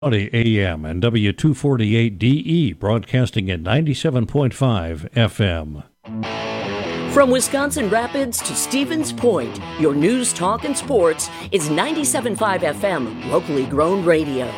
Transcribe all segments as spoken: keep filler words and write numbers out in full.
A M and W two forty-eight D E, broadcasting at ninety-seven point five F M. From Wisconsin Rapids to Stevens Point, your news, talk, and sports is ninety-seven point five F M, locally grown radio.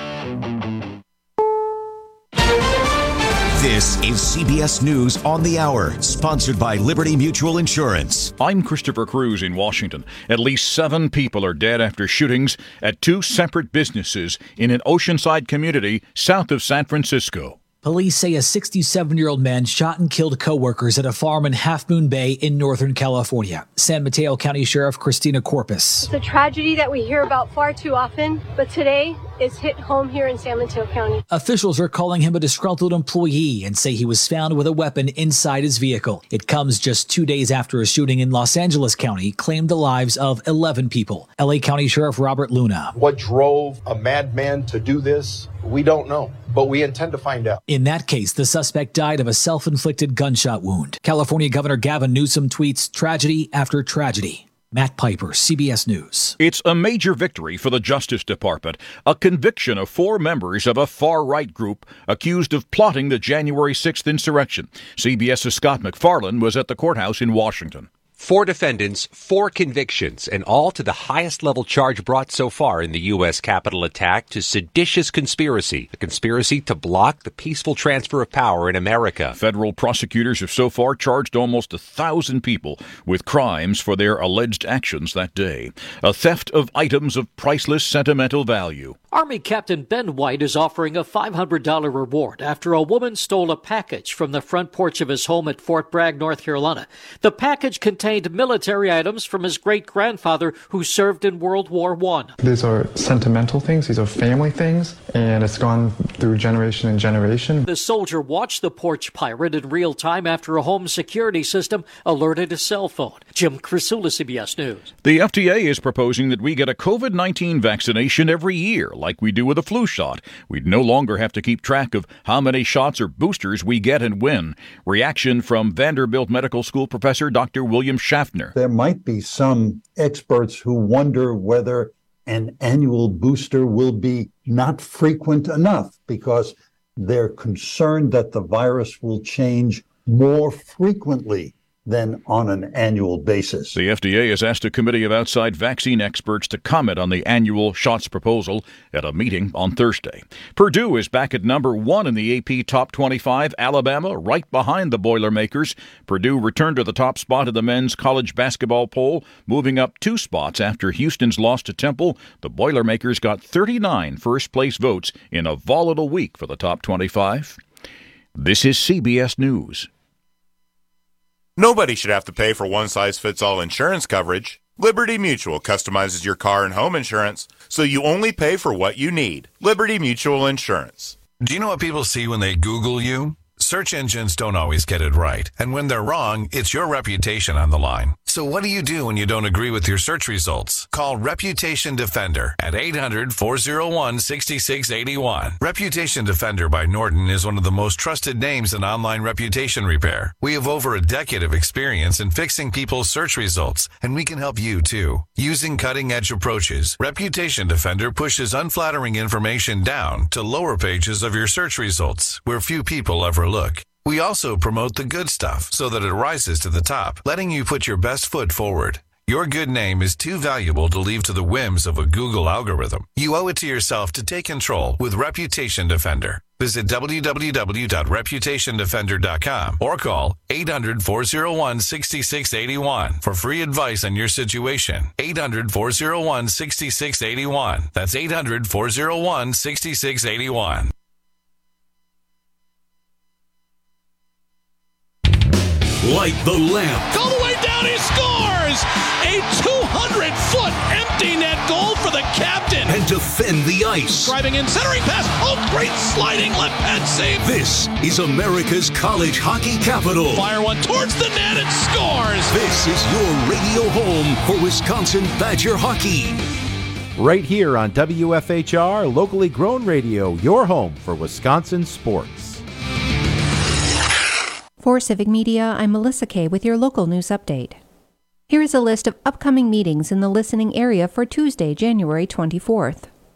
This is C B S News on the Hour, sponsored by Liberty Mutual Insurance. I'm Christopher Cruz in Washington. At least seven people are dead after shootings at two separate businesses in an Oceanside community south of San Francisco. Police say a sixty-seven-year-old man shot and killed coworkers at a farm in Half Moon Bay in Northern California. San Mateo County Sheriff Christina Corpus. It's a tragedy that we hear about far too often, but today it's hit home here in San Mateo County. Officials are calling him a disgruntled employee and say he was found with a weapon inside his vehicle. It comes just two days after a shooting in Los Angeles County claimed the lives of eleven people. L A County Sheriff Robert Luna. What drove a madman to do this? We don't know, but we intend to find out. In that case, the suspect died of a self-inflicted gunshot wound. California Governor Gavin Newsom tweets tragedy after tragedy. Matt Piper, C B S News. It's a major victory for the Justice Department. A conviction of four members of a far-right group accused of plotting the January sixth insurrection. CBS's Scott McFarland was at the courthouse in Washington. Four defendants, four convictions, and all to the highest level charge brought so far in the U S Capitol attack to seditious conspiracy, a conspiracy to block the peaceful transfer of power in America. Federal prosecutors have so far charged almost a thousand people with crimes for their alleged actions that day. A theft of items of priceless sentimental value. Army Captain Ben White is offering a five hundred dollars reward after a woman stole a package from the front porch of his home at Fort Bragg, North Carolina. The package contained military items from his great-grandfather who served in World War One. These are sentimental things. These are family things, and it's gone through generation and generation. The soldier watched the porch pirate in real time after a home security system alerted his cell phone. Jim Crisula, C B S News. The F D A is proposing that we get a COVID nineteen vaccination every year, like we do with a flu shot. We'd no longer have to keep track of how many shots or boosters we get and when. Reaction from Vanderbilt Medical School professor Doctor William Schaffner. There might be some experts who wonder whether an annual booster will be not frequent enough because they're concerned that the virus will change more frequently than on an annual basis. The F D A has asked a committee of outside vaccine experts to comment on the annual shots proposal at a meeting on Thursday. Purdue is back at number one in the A P Top twenty-five. Alabama right behind the Boilermakers. Purdue returned to the top spot in the men's college basketball poll, moving up two spots after Houston's loss to Temple. The Boilermakers got thirty-nine first-place votes in a volatile week for the top twenty-five. This is C B S News. Nobody should have to pay for one-size-fits-all insurance coverage. Liberty Mutual customizes your car and home insurance, so you only pay for what you need. Liberty Mutual Insurance. Do you know what people see when they Google you? Search engines don't always get it right. And when they're wrong, it's your reputation on the line. So what do you do when you don't agree with your search results? Call Reputation Defender at eight hundred, four oh one, six six eight one. Reputation Defender by Norton is one of the most trusted names in online reputation repair. We have over a decade of experience in fixing people's search results, and we can help you too. Using cutting-edge approaches, Reputation Defender pushes unflattering information down to lower pages of your search results, where few people ever look. We also promote the good stuff so that it rises to the top, letting you put your best foot forward. Your good name is too valuable to leave to the whims of a Google algorithm. You owe it to yourself to take control with Reputation Defender. Visit w w w dot reputation defender dot com or call eight hundred, four oh one, six six eight one for free advice on your situation. eight hundred, four oh one, six six eight one. That's eight hundred, four oh one, six six eight one. Light the lamp. All the way down, he scores! A two hundred foot empty net goal for the captain. And defend the ice. Driving in, centering pass. Oh, great sliding left pad save. This is America's college hockey capital. Fire one towards the net and scores. This is your radio home for Wisconsin Badger hockey. Right here on W F H R, locally grown radio, your home for Wisconsin sports. For Civic Media, I'm Melissa Kay with your local news update. Here is a list of upcoming meetings in the listening area for Tuesday, January twenty-fourth. The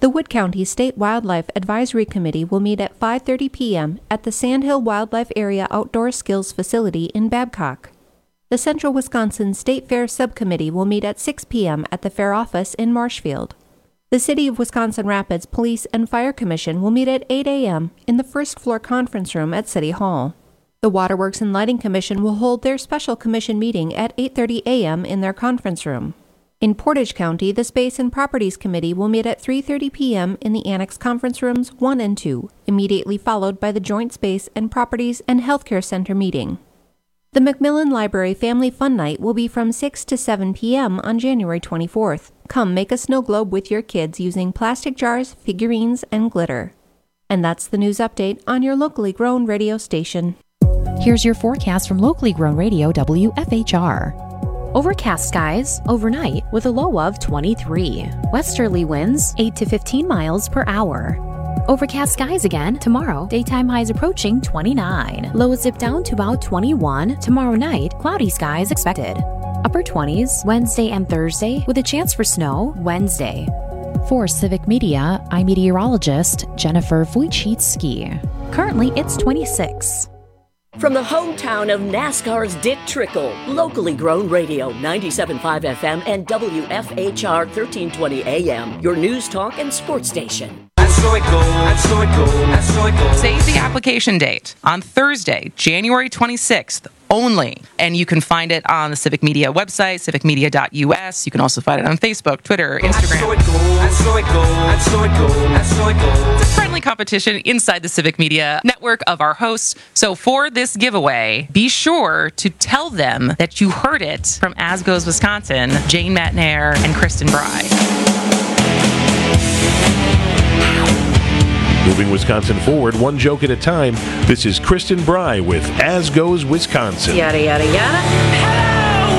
The Wood County State Wildlife Advisory Committee will meet at five thirty p.m. at the Sandhill Wildlife Area Outdoor Skills Facility in Babcock. The Central Wisconsin State Fair Subcommittee will meet at six p.m. at the Fair Office in Marshfield. The City of Wisconsin Rapids Police and Fire Commission will meet at eight a.m. in the first floor conference room at City Hall. The Waterworks and Lighting Commission will hold their special commission meeting at eight thirty a.m. in their conference room. In Portage County, the Space and Properties Committee will meet at three thirty p.m. in the Annex Conference Rooms one and two, immediately followed by the Joint Space and Properties and Healthcare Center meeting. The Macmillan Library Family Fun Night will be from six to seven p.m. on January twenty-fourth. Come make a snow globe with your kids using plastic jars, figurines, and glitter. And that's the news update on your locally grown radio station. Here's your forecast from locally grown radio W F H R. Overcast skies overnight with a low of twenty-three. Westerly winds eight to fifteen miles per hour. Overcast skies again tomorrow. Daytime highs approaching twenty-nine. Lows dip down to about twenty-one. Tomorrow night, cloudy skies expected. Upper twenties Wednesday and Thursday with a chance for snow Wednesday. For Civic Media, I'm meteorologist Jennifer Wojcicki. Currently, it's twenty-six. From the hometown of NASCAR's Dick Trickle, locally grown radio, ninety-seven point five F M and W F H R thirteen twenty A M, your news talk and sports station. And so it goes, and so it goes, and so it goes. Save the application date on Thursday, January twenty-sixth only. And you can find it on the Civic Media website, civic media dot U S. You can also find it on Facebook, Twitter, Instagram. And so it goes, and so it goes, and so it goes, and so it goes. It's a friendly competition inside the Civic Media network of our hosts. So for this giveaway, be sure to tell them that you heard it from As Goes Wisconsin, Jane Matnair and Kristen Bry. Moving Wisconsin forward, one joke at a time. This is Kristen Bry with As Goes Wisconsin. Yada, yada, yada. Hello,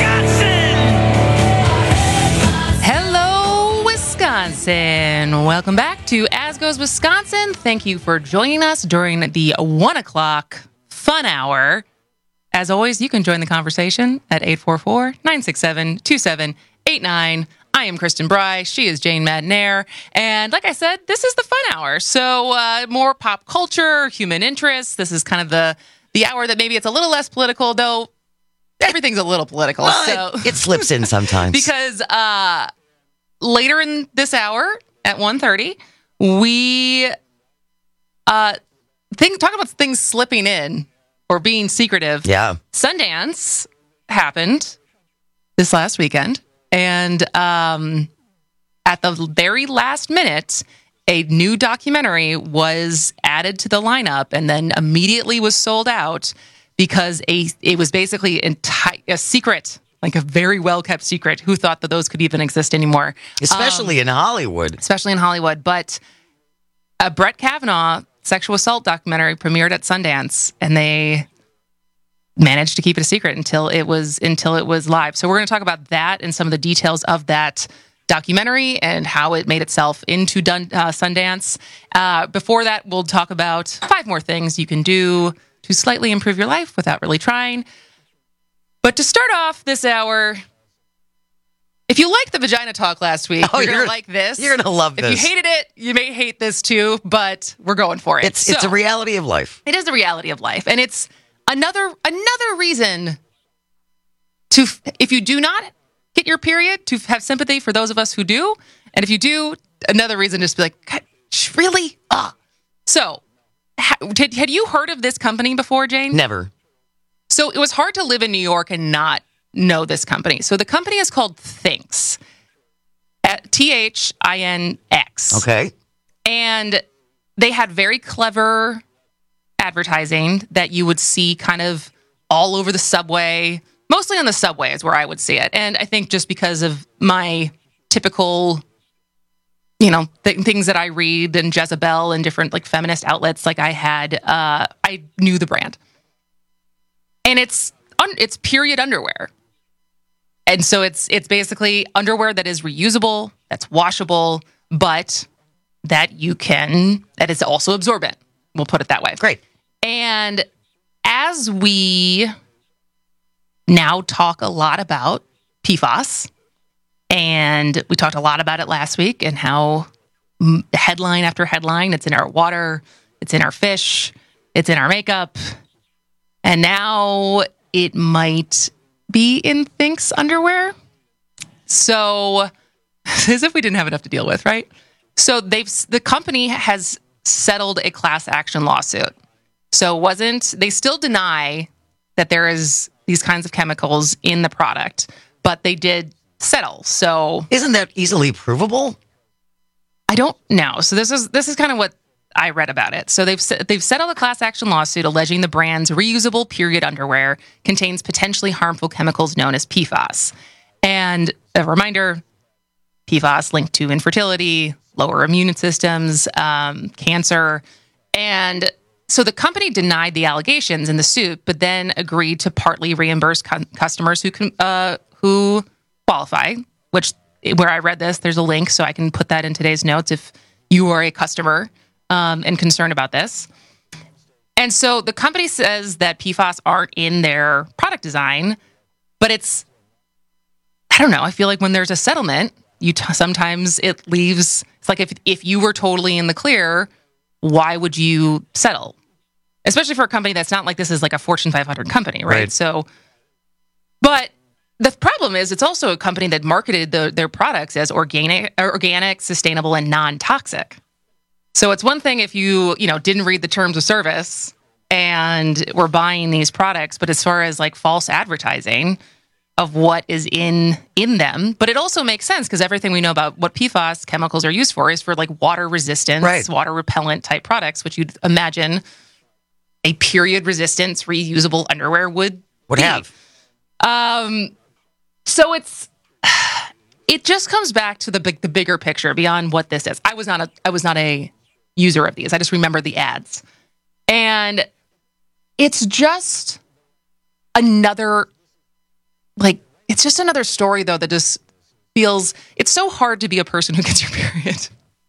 Wisconsin! Hello, Wisconsin. Welcome back to As Goes Wisconsin. Thank you for joining us during the one o'clock fun hour. As always, you can join the conversation at eight four four, nine six seven, two seven eight nine. I am Kristen Bry. She is Jane Matnair. And like I said, this is the fun hour. So uh, more pop culture, human interest. This is kind of the, the hour that maybe it's a little less political, though everything's a little political. Well, so it, it slips in sometimes. Because uh, later in this hour at one thirty, we uh, think, talk about things slipping in or being secretive. Yeah. Sundance happened this last weekend. And um, at the very last minute, a new documentary was added to the lineup and then immediately was sold out because a it was basically enti- a secret, like a very well-kept secret. Who thought that those could even exist anymore? Especially um, in Hollywood. Especially in Hollywood. But a Brett Kavanaugh sexual assault documentary premiered at Sundance, and they managed to keep it a secret until it was until it was live. So we're going to talk about that and some of the details of that documentary and how it made itself into Dun- uh, Sundance. Uh, before that, we'll talk about five more things you can do to slightly improve your life without really trying. But to start off this hour, if you liked the vagina talk last week, oh, you're, you're going to like this. You're going to love if this. If you hated it, you may hate this too, but we're going for it. It's, so, it's a reality of life. It is the reality of life. And it's Another another reason to, if you do not get your period, to have sympathy for those of us who do. And if you do, another reason just to be like, really? Ugh. So, ha, had, had you heard of this company before, Jane? Never. So it was hard to live in New York and not know this company. So the company is called Thinx. T H I N X. Okay. And they had very clever advertising that you would see kind of all over the subway, mostly on the subway is where I would see it. And I think just because of my typical, you know, th- things that I read and Jezebel and different like feminist outlets, like I had, uh, I knew the brand. And it's un- it's period underwear. And so it's it's basically underwear that is reusable, that's washable, but that you can, that is also absorbent. We'll put it that way. Great. And as we now talk a lot about P F A S, and we talked a lot about it last week and how headline after headline. It's in our water. It's in our fish. It's in our makeup. And now it might be in Think's underwear. So, as if we didn't have enough to deal with, right? So they've the company has settled a class action lawsuit. So it wasn't, they still deny that there is these kinds of chemicals in the product, but they did settle. So isn't that easily provable? I don't know. So this is this is kind of what I read about it. So they've they've settled a class action lawsuit alleging the brand's reusable period underwear contains potentially harmful chemicals known as P FAS. And a reminder, P FAS linked to infertility, lower immune systems, um, cancer. And so the company denied the allegations in the suit, but then agreed to partly reimburse cu- customers who can, uh, who qualify, which where I read this, there's a link, so I can put that in today's notes if you are a customer um, and concerned about this. And so the company says that P FAS aren't in their product design, but it's, I don't know, I feel like when there's a settlement, you t- sometimes it leaves, it's like if if you were totally in the clear, why would you settle? Especially for a company that's not like this is like a Fortune five hundred company, right? right. So, but the problem is it's also a company that marketed the, their products as organic, organic, sustainable, and non-toxic. So it's one thing if you, you know, didn't read the terms of service and were buying these products, but as far as like false advertising of what is in in them, but it also makes sense because everything we know about what P FAS chemicals are used for is for like water resistance, right. water repellent type products, which you'd imagine a period resistance reusable underwear would would be. have. Um, so it's it just comes back to the big the bigger picture beyond what this is. I was not a I was not a user of these. I just remember the ads, and it's just another. Like, it's just another story, though, that just feels... It's so hard to be a person who gets your period.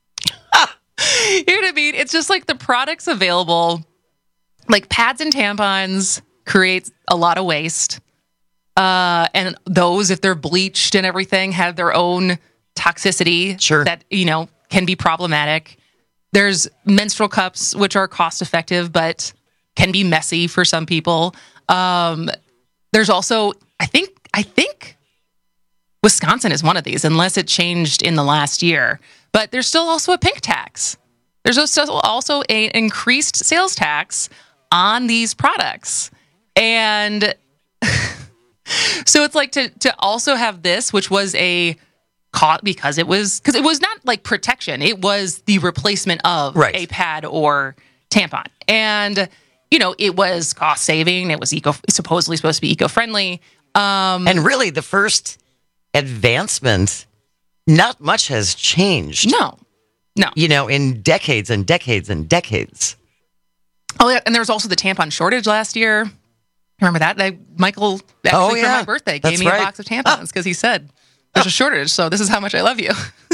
You know what I mean? It's just like the products available, like pads and tampons create a lot of waste. Uh, and those, if they're bleached and everything, have their own toxicity sure. that, you know, can be problematic. There's menstrual cups, which are cost-effective, but can be messy for some people. Um, there's also... I think I think Wisconsin is one of these, unless it changed in the last year. But there's still also a pink tax. There's also also an increased sales tax on these products. And so it's like to to also have this, which was a caught because it was because it was not like protection. It was the replacement of right. a pad or tampon. And, you know, it was cost saving. It was eco supposedly supposed to be eco-friendly. Um, and really, the first advancement, not much has changed. No, no. You know, in decades and decades and decades. Oh, yeah, and there was also the tampon shortage last year. Remember that? I, Michael, actually oh, yeah. for my birthday, That's gave me right. a box of tampons because he said, there's a shortage, so this is how much I love you.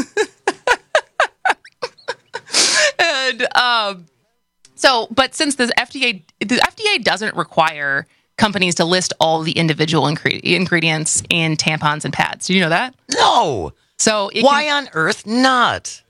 and um, so, but since the F D A, the F D A doesn't require companies to list all the individual ingre- ingredients in tampons and pads. Did you know that? No. So it why can- on earth not?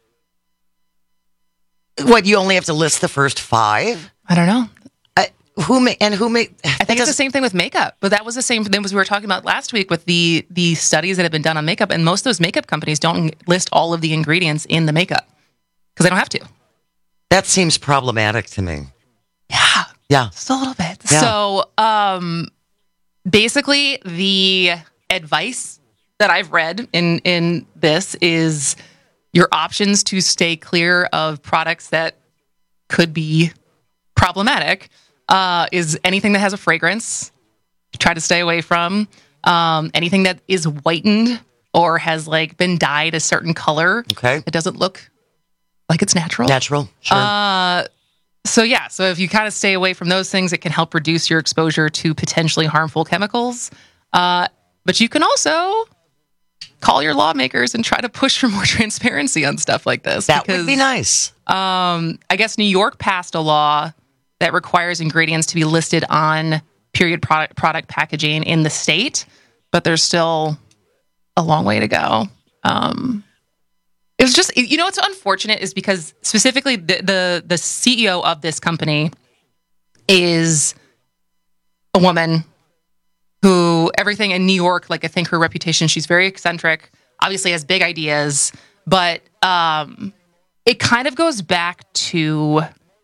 What, you only have to list the first five? I don't know. Uh, who may and who may? I think it's the same thing with makeup, but that was the same thing as we were talking about last week with the the studies that have been done on makeup, and most of those makeup companies don't list all of the ingredients in the makeup because they don't have to. That seems problematic to me. Yeah. Yeah. Just a little bit. Yeah. So, um, basically, the advice that I've read in, in this is your options to stay clear of products that could be problematic uh, is anything that has a fragrance, try to stay away from. Um, anything that is whitened or has like been dyed a certain color. Okay. It doesn't look like it's natural. Natural, sure. Uh, So yeah, so if you kind of stay away from those things, it can help reduce your exposure to potentially harmful chemicals. Uh, but you can also call your lawmakers and try to push for more transparency on stuff like this. That because, would be nice. Um, I guess New York passed a law that requires ingredients to be listed on period product product packaging in the state, but there's still a long way to go. Um, It was just, you know, what's unfortunate is because specifically the, the, the C E O of this company is a woman who everything in New York, like I think her reputation, she's very eccentric, obviously has big ideas, but um, it kind of goes back to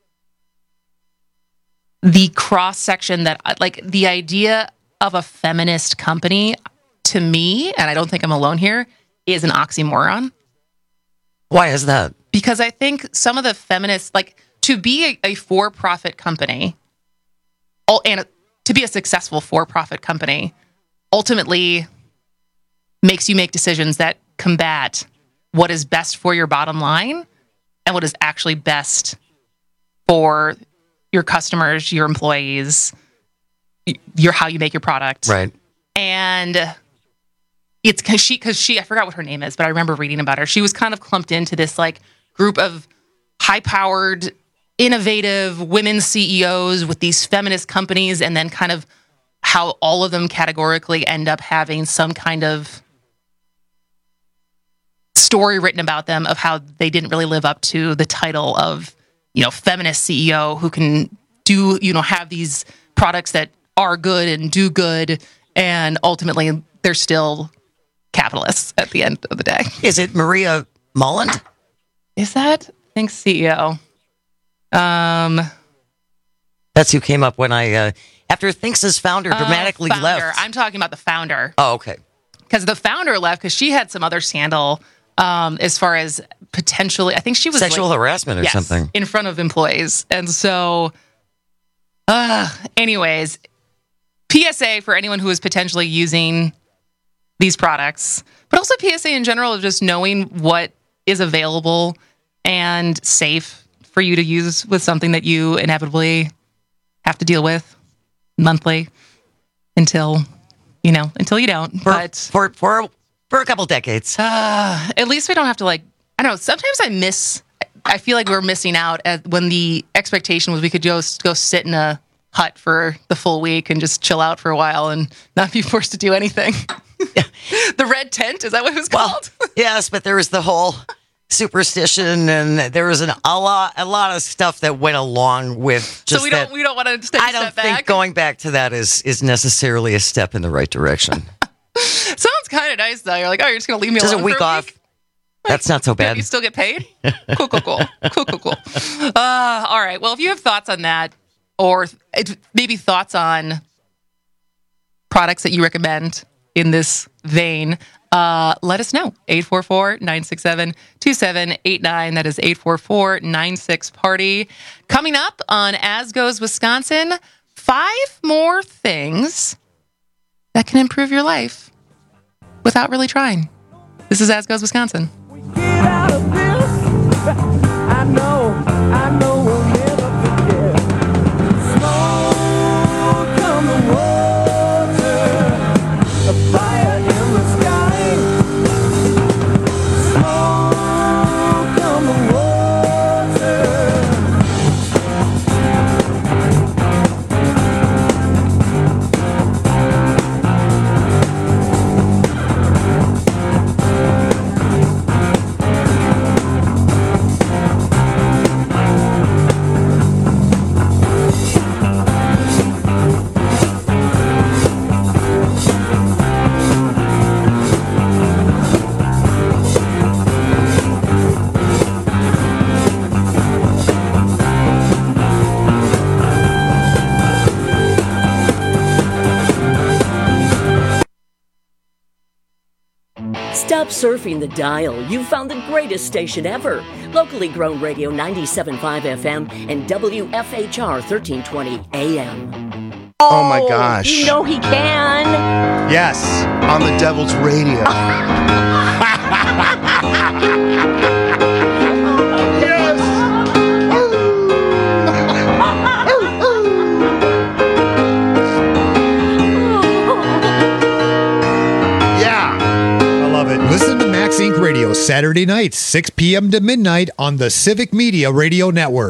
the cross section that, like, the idea of a feminist company to me, and I don't think I'm alone here, is an oxymoron. Why is that? Because I think some of the feminists, like, to be a, a for-profit company, all, and to be a successful for-profit company, ultimately makes you make decisions that combat what is best for your bottom line and what is actually best for your customers, your employees, your how you make your product. Right. And it's because she, because she, I forgot what her name is, but I remember reading about her. She was kind of clumped into this like group of high-powered, innovative women C E Os with these feminist companies, and then kind of how all of them categorically end up having some kind of story written about them of how they didn't really live up to the title of, you know, feminist C E O who can do, you know, have these products that are good and do good, and ultimately they're still capitalists at the end of the day. Is it Maria Mullen? Is that? I think C E O. Um, That's who came up when I, uh, after Thinks' founder dramatically uh, founder. left. I'm talking about the founder. Oh, okay. Because the founder left because she had some other scandal um, as far as potentially, I think she was sexual like, harassment or yes, something in front of employees. And so, uh, anyways, P S A for anyone who is potentially using these products, but also P S A in general of just knowing what is available and safe for you to use with something that you inevitably have to deal with monthly until, you know, until you don't. For, but for, for, for a couple decades. Uh, at least we don't have to, like, I don't know, sometimes I miss, I feel like we're missing out at when the expectation was we could just go sit in a hut for the full week and just chill out for a while and not be forced to do anything. The red tent, is that what it was called? Well, yes, but there was the whole superstition, and there was an, a lot, a lot of stuff that went along with. Just so we that. don't, we don't want to take a I don't step think back. going back to that is is necessarily a step in the right direction. Sounds kind of nice though. You're like, oh, you're just gonna leave me Just alone a week for a off. Week? That's not so bad. You still get paid? Cool, cool, cool, cool, cool, cool. Uh, all right. Well, if you have thoughts on that, or th- maybe thoughts on products that you recommend in this vein, uh, let us know. eight four four, nine six seven, two seven eight nine. That is eight four four, nine six, party. Coming up on As Goes Wisconsin, five more things that can improve your life without really trying. This is As Goes Wisconsin. I know, I know we'll never forget. Smoke on the water, a fire in the sky. Smoke on the Stop surfing the dial. You've found the greatest station ever. Locally grown radio ninety-seven point five F M and W F H R thirteen twenty A M. Oh, oh my gosh. You know he can. Yes, on the Devil's Radio. Listen to Max Incorporated. Radio Saturday nights, six p.m. to midnight on the Civic Media Radio Network.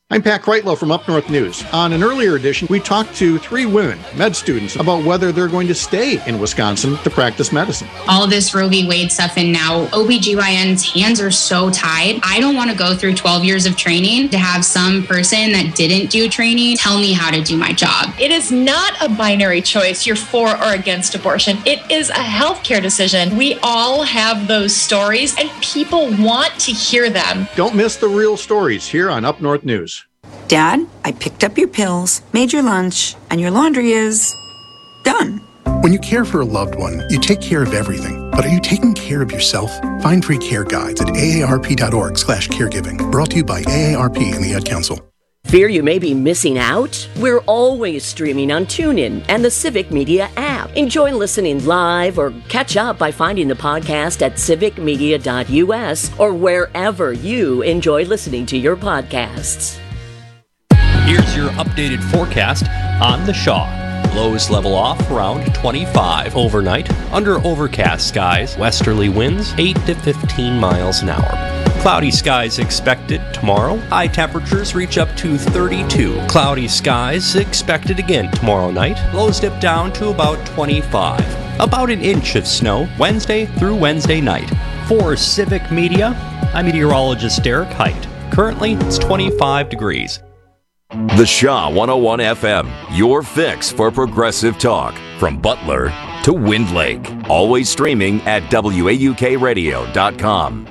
I'm Pat Kreitlow from Up North News. On an earlier edition, we talked to three women, med students, about whether they're going to stay in Wisconsin to practice medicine. All of this Roe v. Wade stuff, and now O B G Y N's hands are so tied. I don't want to go through twelve years of training to have some person that didn't do training tell me how to do my job. It is not a binary choice, you're for or against abortion. It is a healthcare decision. We all have those stories, and people want to hear them. Don't miss the real stories here on Up North News. Dad, I picked up your pills, made your lunch, and your laundry is done. When you care for a loved one, you take care of everything. But are you taking care of yourself? Find free care guides at aarp.org slash caregiving. Brought to you by A A R P and the Ad Council. Fear you may be missing out? We're always streaming on TuneIn and the Civic Media app. Enjoy listening live or catch up by finding the podcast at civic media dot u s or wherever you enjoy listening to your podcasts. Here's your updated forecast on the Shaw. Lows level off around twenty-five. Overnight, under overcast skies, westerly winds eight to fifteen miles an hour. Cloudy skies expected tomorrow. High temperatures reach up to thirty-two. Cloudy skies expected again tomorrow night. Lows dip down to about twenty-five. About an inch of snow Wednesday through Wednesday night. For Civic Media, I'm meteorologist Derek Height. Currently, it's twenty-five degrees. The Shaw one oh one F M, your fix for progressive talk. From Butler to Wind Lake. Always streaming at W A U K radio dot com.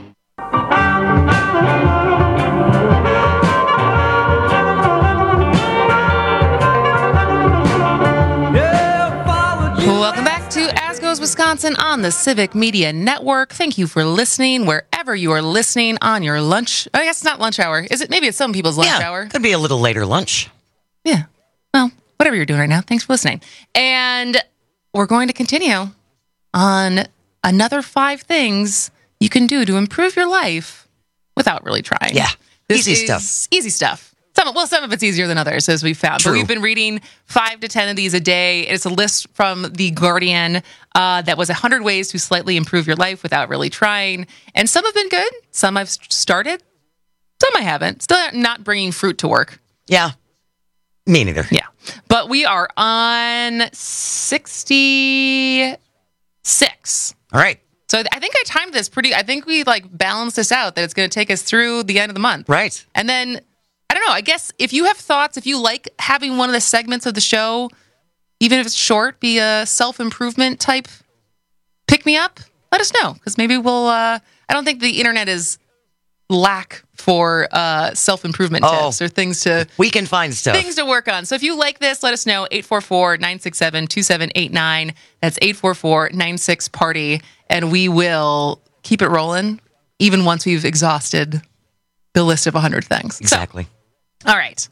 Welcome back to As Goes Wisconsin on the Civic Media Network. Thank you for listening wherever you are listening on your lunch. I guess it's not lunch hour. Is it? Maybe it's some people's lunch yeah, hour. Could be a little later lunch. Yeah. Well, whatever you're doing right now. Thanks for listening. And we're going to continue on another five things you can do to improve your life without really trying. Yeah. This easy is stuff. Easy stuff. Some, well, some of it's easier than others, as we've found. True. But we've been reading five to ten of these a day. It's a list from The Guardian uh, that was one hundred ways to slightly improve your life without really trying. And some have been good. Some I've started. Some I haven't. Still not bringing fruit to work. Yeah. Me neither. Yeah. But we are on sixty-six. All right. So I think I timed this pretty, I think we like balanced this out that it's going to take us through the end of the month. Right. And then, I don't know, I guess if you have thoughts, if you like having one of the segments of the show, even if it's short, be a self-improvement type pick me up, let us know. Because maybe we'll, uh, I don't think the internet is lack for uh, self-improvement oh, tips or things to... We can find stuff. Things to work on. So if you like this, let us know. eight four four, nine six seven, two seven eight nine. That's eight four four, nine six, party. And we will keep it rolling even once we've exhausted the list of one hundred things. Exactly. So, all right.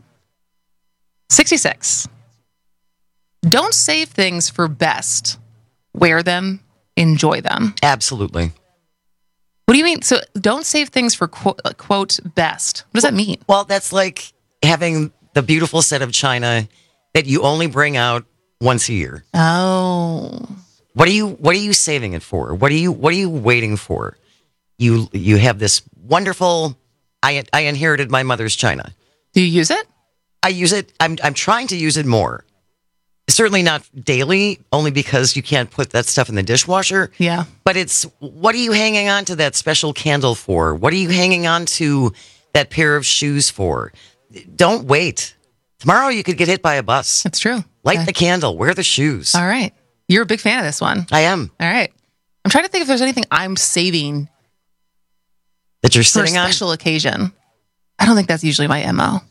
sixty-six. Don't save things for best. Wear them. Enjoy them. Absolutely. What do you mean? So don't save things for quote, quote best. What does well, that mean? Well, that's like having the beautiful set of china that you only bring out once a year. Oh. What are you what are you saving it for? What are you what are you waiting for? You you have this wonderful I I inherited my mother's china. Do you use it? I use it. I'm I'm trying to use it more. Certainly not daily, only because you can't put that stuff in the dishwasher. Yeah. But it's, what are you hanging on to that special candle for? What are you hanging on to that pair of shoes for? Don't wait. Tomorrow you could get hit by a bus. That's true. Light okay. the candle. Wear the shoes. All right. You're a big fan of this one. I am. All right. I'm trying to think if there's anything I'm saving that you're for sitting a on. Special occasion. I don't think that's usually my M O.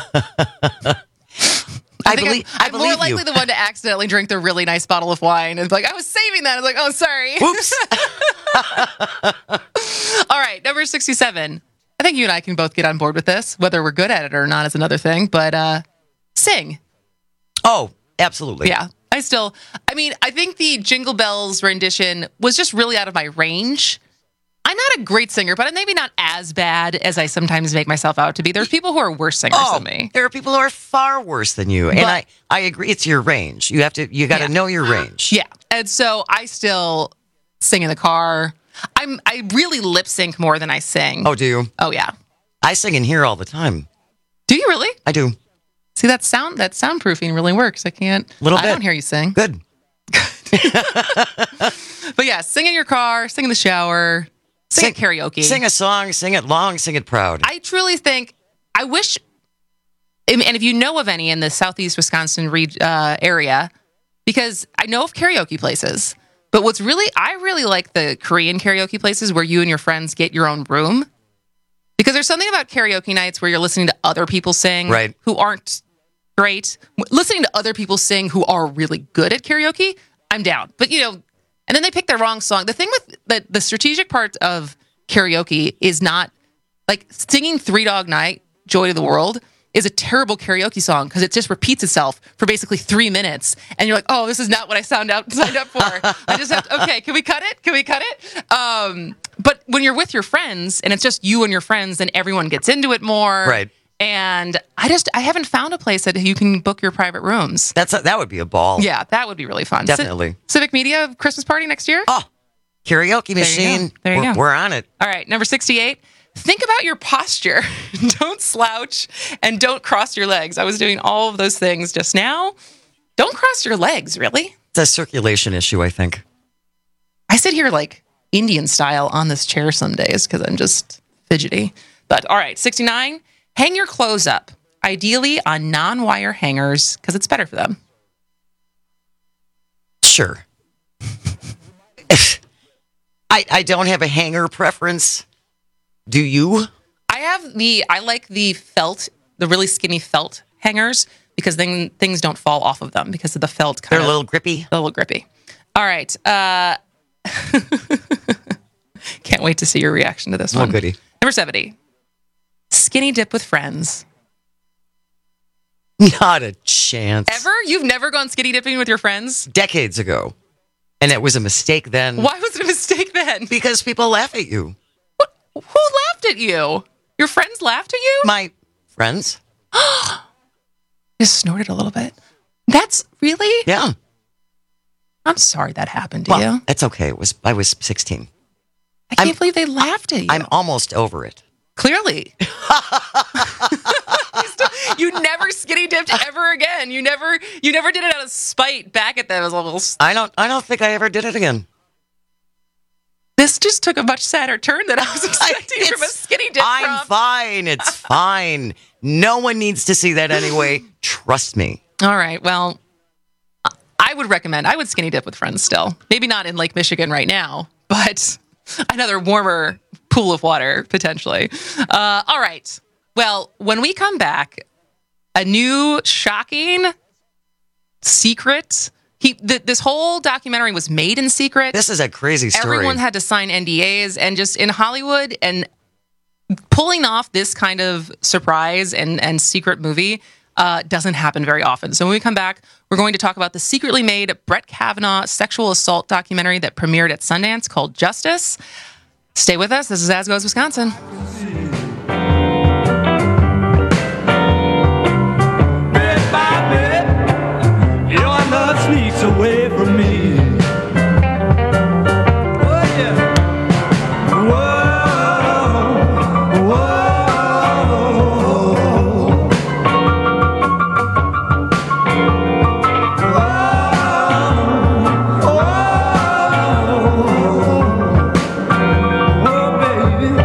I, I believe I'm, I'm I believe more likely you. the one to accidentally drink the really nice bottle of wine and be like, I was saving that. I was like, oh, sorry. Oops. All right, number sixty-seven. I think you and I can both get on board with this. Whether we're good at it or not is another thing. But uh, sing. Oh, absolutely. Yeah. I still, I mean, I think the Jingle Bells rendition was just really out of my range. I'm not a great singer, but I'm maybe not as bad as I sometimes make myself out to be. There's people who are worse singers oh, than me. There are people who are far worse than you. But, and I, I agree. It's your range. You have to, you got to yeah. know your range. Yeah. And so I still sing in the car. I'm, I really lip sync more than I sing. Oh, do you? Oh, yeah. I sing in here all the time. Do you you really? I do. See, that sound that soundproofing really works. I can't. Little I bit. don't hear you sing. Good. But yeah, sing in your car, sing in the shower, sing, Sing- at karaoke. Sing a song, sing it long, sing it proud. I truly think, I wish, and if you know of any in the southeast Wisconsin re- uh, area, because I know of karaoke places, but what's really, I really like the Korean karaoke places where you and your friends get your own room. Because there's something about karaoke nights where you're listening to other people sing Right. who aren't great. Listening to other people sing who are really good at karaoke, I'm down. But, you know, and then they pick the wrong song. The thing with the, the strategic part of karaoke is not, like, singing Three Dog Night, Joy to the World, is a terrible karaoke song because it just repeats itself for basically three minutes. And you're like, oh, this is not what I signed up, signed up for. I just have to, okay, can we cut it? Can we cut it? Um, but when you're with your friends and it's just you and your friends, then everyone gets into it more. Right. And I just, I haven't found a place that you can book your private rooms. That's a, that would be a ball. Yeah, that would be really fun. Definitely. Ci- Civic Media Christmas party next year? Oh, karaoke There you machine. go. There you we're, go. we're on it. All right, number sixty-eight. Think about your posture. Don't slouch and don't cross your legs. I was doing all of those things just now. Don't cross your legs, really. It's a circulation issue, I think. I sit here like Indian style on this chair some days because I'm just fidgety. But all right, sixty-nine. Hang your clothes up, ideally on non-wire hangers because it's better for them. Sure. I I don't have a hanger preference. Do you? I have the, I like the felt, the really skinny felt hangers because then things don't fall off of them because of the felt kind They're of. a little grippy. A little grippy. All right. Uh, can't wait to see your reaction to this Oh, one. goody. Number seventy. Skinny dip with friends. Not a chance. Ever? You've never gone skinny dipping with your friends? Decades ago. And it was a mistake then. Why was it a mistake then? Because people laugh at you. Who laughed at you? Your friends laughed at you? My friends. Just snorted a little bit. That's really? Yeah. I'm sorry that happened to Well, you. that's okay. It was I was sixteen. I can't I'm- believe they laughed at you. I'm almost over it. Clearly. You never skinny dipped ever again. You never you never did it out of spite back at them as a little. I don't I don't think I ever did it again. This just took a much sadder turn than I was expecting It's- from a skinny dip I'm from. fine. It's fine. No one needs to see that anyway. Trust me. All right. Well, I would recommend, I would skinny dip with friends still. Maybe not in Lake Michigan right now, but another warmer pool of water potentially. Uh, all right. Well, when we come back, a new shocking secret. He, th- this whole documentary was made in secret. This is a crazy story. Everyone had to sign N D As, and just in Hollywood and pulling off this kind of surprise and, and secret movie uh, doesn't happen very often. So when we come back, we're going to talk about the secretly made Brett Kavanaugh sexual assault documentary that premiered at Sundance called Justice. Stay with us. This is As Goes Wisconsin. Bit by bit, your love sneaks away from me. Oh yeah. Whoa, whoa, baby.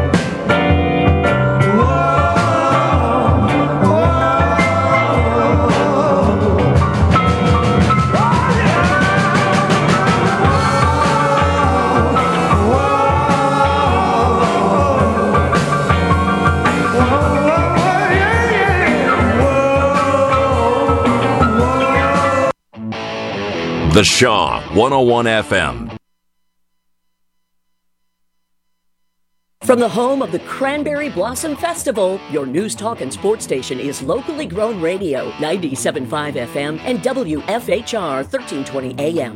The Shaw one oh one F M. From the home of the Cranberry Blossom Festival, your news talk and sports station is locally grown radio, ninety-seven point five F M and W F H R thirteen twenty A M.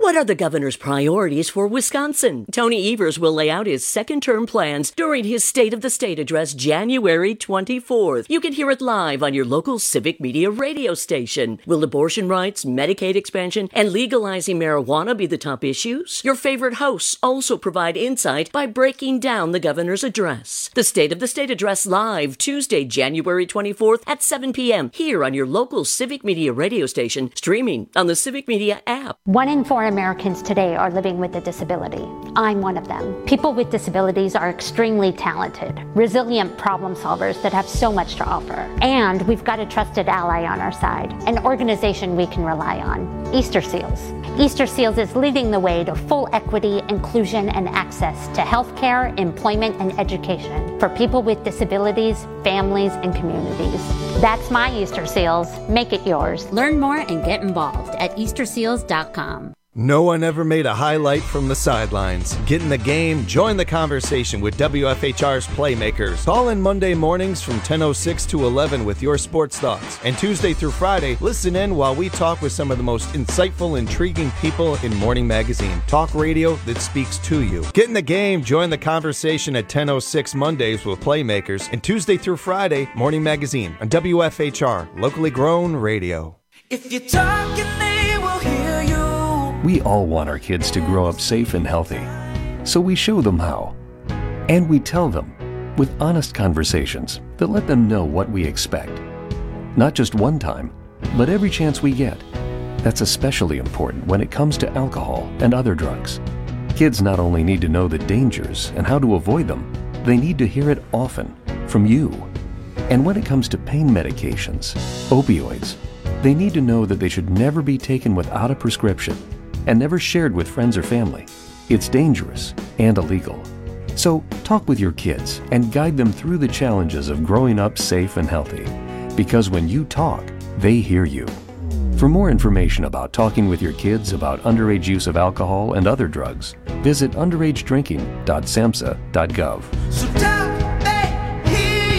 What are the governor's priorities for Wisconsin? Tony Evers will lay out his second-term plans during his State of the State address January twenty-fourth. You can hear it live on your local Civic Media radio station. Will abortion rights, Medicaid expansion, and legalizing marijuana be the top issues? Your favorite hosts also provide insight by breaking down the governor's address. The State of the State address live Tuesday, January twenty-fourth at seven p.m. here on your local Civic Media radio station, streaming on the Civic Media app. One in four Americans today are living with a disability. I'm one of them. People with disabilities are extremely talented, resilient problem solvers that have so much to offer. And we've got a trusted ally on our side, an organization we can rely on, Easter Seals. Easter Seals is leading the way to full equity, inclusion, and access to healthcare, employment, and education for people with disabilities, families, and communities. That's my Easter Seals. Make it yours. Learn more and get involved at easter seals dot com. No one ever made a highlight from the sidelines. Get in the game, join the conversation with W F H R's Playmakers. Call in Monday mornings from ten oh six to eleven with your sports thoughts. And Tuesday through Friday, listen in while we talk with some of the most insightful, intriguing people in Morning Magazine. Talk radio that speaks to you. Get in the game, join the conversation at ten oh six Mondays with Playmakers. And Tuesday through Friday, Morning Magazine on W F H R, locally grown radio. If you're talking, they will hear you. We all want our kids to grow up safe and healthy, so we show them how. And we tell them with honest conversations that let them know what we expect. Not just one time, but every chance we get. That's especially important when it comes to alcohol and other drugs. Kids not only need to know the dangers and how to avoid them, they need to hear it often from you. And when it comes to pain medications, opioids, they need to know that they should never be taken without a prescription and never shared with friends or family. It's dangerous and illegal. So talk with your kids and guide them through the challenges of growing up safe and healthy. Because when you talk, they hear you. For more information about talking with your kids about underage use of alcohol and other drugs, visit underage drinking dot samhsa dot gov. So talk, they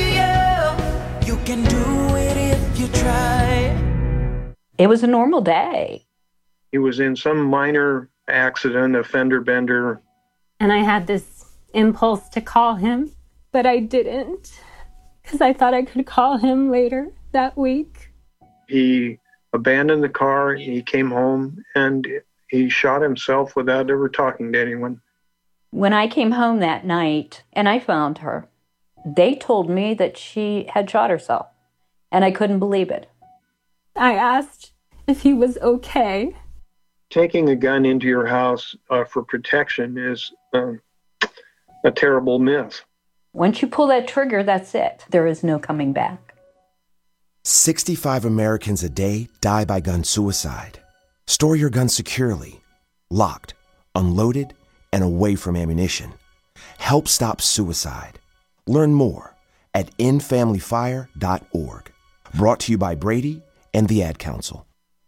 hear you. You can do it if you try. It was a normal day. He was in some minor accident, a fender bender. And I had this impulse to call him, but I didn't because I thought I could call him later that week. He abandoned the car, he came home, and he shot himself without ever talking to anyone. When I came home that night and I found her, they told me that she had shot herself, and I couldn't believe it. I asked if he was okay. Taking a gun into your house uh, for protection is uh, a terrible myth. Once you pull that trigger, that's it. There is no coming back. sixty-five Americans a day die by gun suicide. Store your gun securely, locked, unloaded, and away from ammunition. Help stop suicide. Learn more at end family fire dot org. Brought to you by Brady and the Ad Council.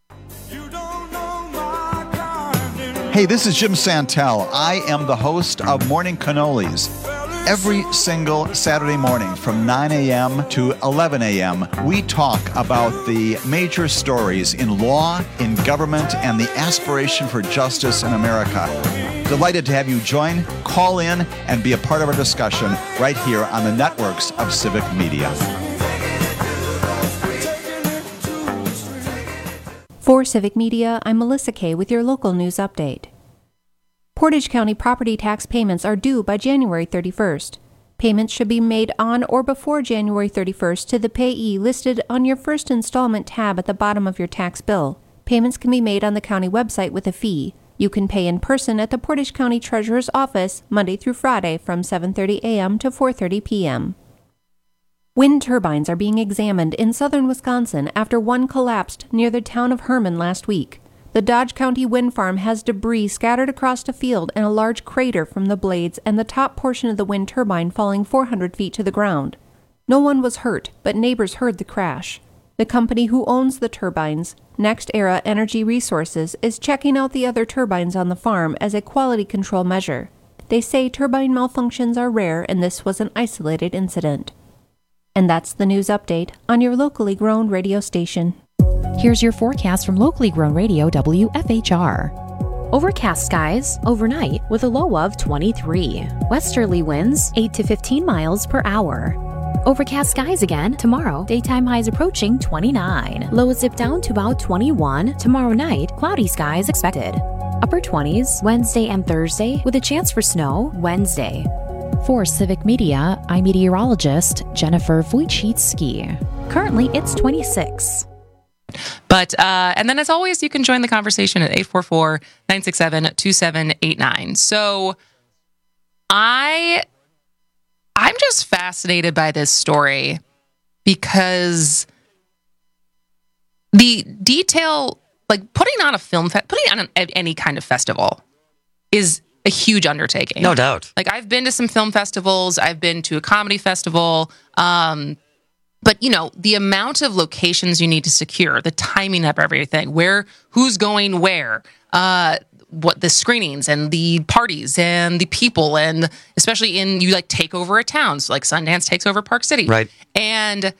Hey, this is Jim Santel. I am the host of Morning Cannolis. Every single Saturday morning from nine a.m. to eleven a.m., we talk about the major stories in law, in government, and the aspiration for justice in America. Delighted to have you join, call in, and be a part of our discussion right here on the networks of Civic Media. For Civic Media, I'm Melissa Kay with your local news update. Portage County property tax payments are due by January thirty-first. Payments should be made on or before January thirty-first to the payee listed on your first installment tab at the bottom of your tax bill. Payments can be made on the county website with a fee. You can pay in person at the Portage County Treasurer's Office Monday through Friday from seven thirty a.m. to four thirty p.m. Wind turbines are being examined in southern Wisconsin after one collapsed near the town of Herman last week. The Dodge County wind farm has debris scattered across a field and a large crater from the blades and the top portion of the wind turbine falling four hundred feet to the ground. No one was hurt, but neighbors heard the crash. The company who owns the turbines, NextEra Energy Resources, is checking out the other turbines on the farm as a quality control measure. They say turbine malfunctions are rare and this was an isolated incident. And that's the news update on your locally grown radio station. Here's your forecast from locally grown radio W F H R. Overcast skies overnight with a low of twenty-three. Westerly winds eight to fifteen miles per hour. Overcast skies again tomorrow. Daytime highs approaching twenty-nine. Lows dip down to about twenty-one. Tomorrow night, cloudy skies expected. Upper twenties Wednesday and Thursday with a chance for snow Wednesday. For Civic Media, I'm meteorologist Jennifer Wojcicki. Currently, it's twenty-six. But, uh, and then as always, you can join the conversation at eight four four, nine six seven, two seven eight nine. So I, I'm just fascinated by this story because the detail, like putting on a film, fe- putting on an, any kind of festival is a huge undertaking. No doubt. Like I've been to some film festivals. I've been to a comedy festival. Um, But, you know, the amount of locations you need to secure, the timing of everything, where, who's going where, uh, what the screenings and the parties and the people, and especially in, you like take over a town. So like Sundance takes over Park City. Right. And